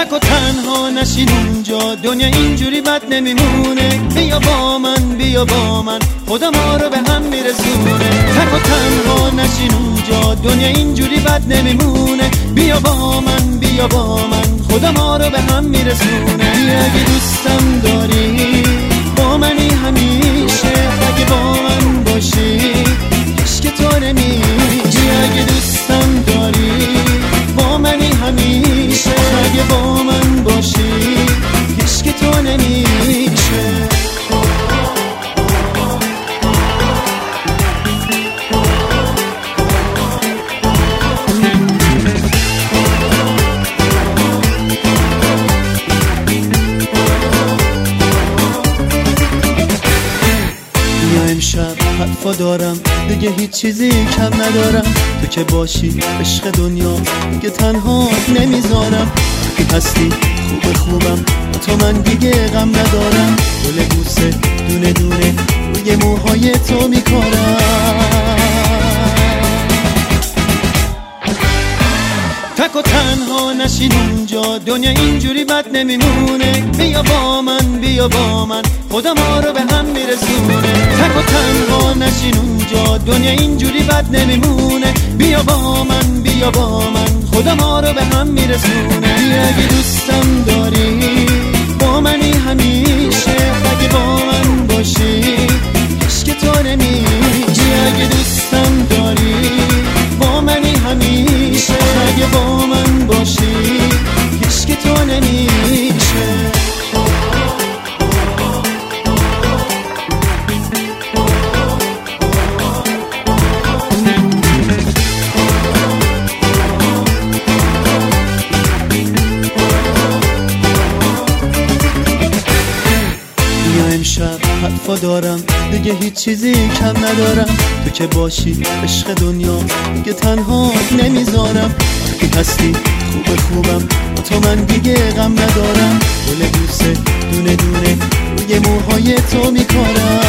تک و تنها نشین اونجا، دنیا اینجوری بد نمیمونه. بیا با من، بیا با من، خدا ما رو به هم میرسونه. تک و تنها نشین اونجا، دنیا اینجوری بد نمیمونه. بیا با من، بیا با من، خدا ما رو به هم میرسونه. اگه دوستم داری با منی همیشه، اگه با من باشی عشق تو نمیشه. اگه دوستم داری با منی همیشه، اگه با من باشی عشق تو نمیشه. امشب حرفا دارم دیگه هیچ چیزی کم ندارم. تو که باشی عشق دنیا دیگه تنها نمیذارم. تو هستی خوب خوبم، تو من دیگه غم ندارم. گل بوسه دونه دونه روی موهای تو میکارم. تک و تنها نشین اونجا، دنیا اینجوری بد نمیمونه. بیا با من، بیا با من، خدا ما رو به هم میرسونه. تک و تنها نشین اونجا، دنیا اینجوری بد نمیمونه. بیا با من، بیا با من، خدا ما رو به هم میرسونه. اگه دوستم داری با منی همیشه، اگه با من باشی عشق تو نمیشه. اگه دوستم داری با منی همیشه، اگه با من باشی عشق تو نمیشه. امشب حرفا دارم دیگه هیچ چیزی کم ندارم. تو که باشی عشق دنیا دیگه تنها نمیذارم. تو هستی خوب خوبم، تو من دیگه غم ندارم. گل بوسه دونه دونه روی موهای تو میکارم.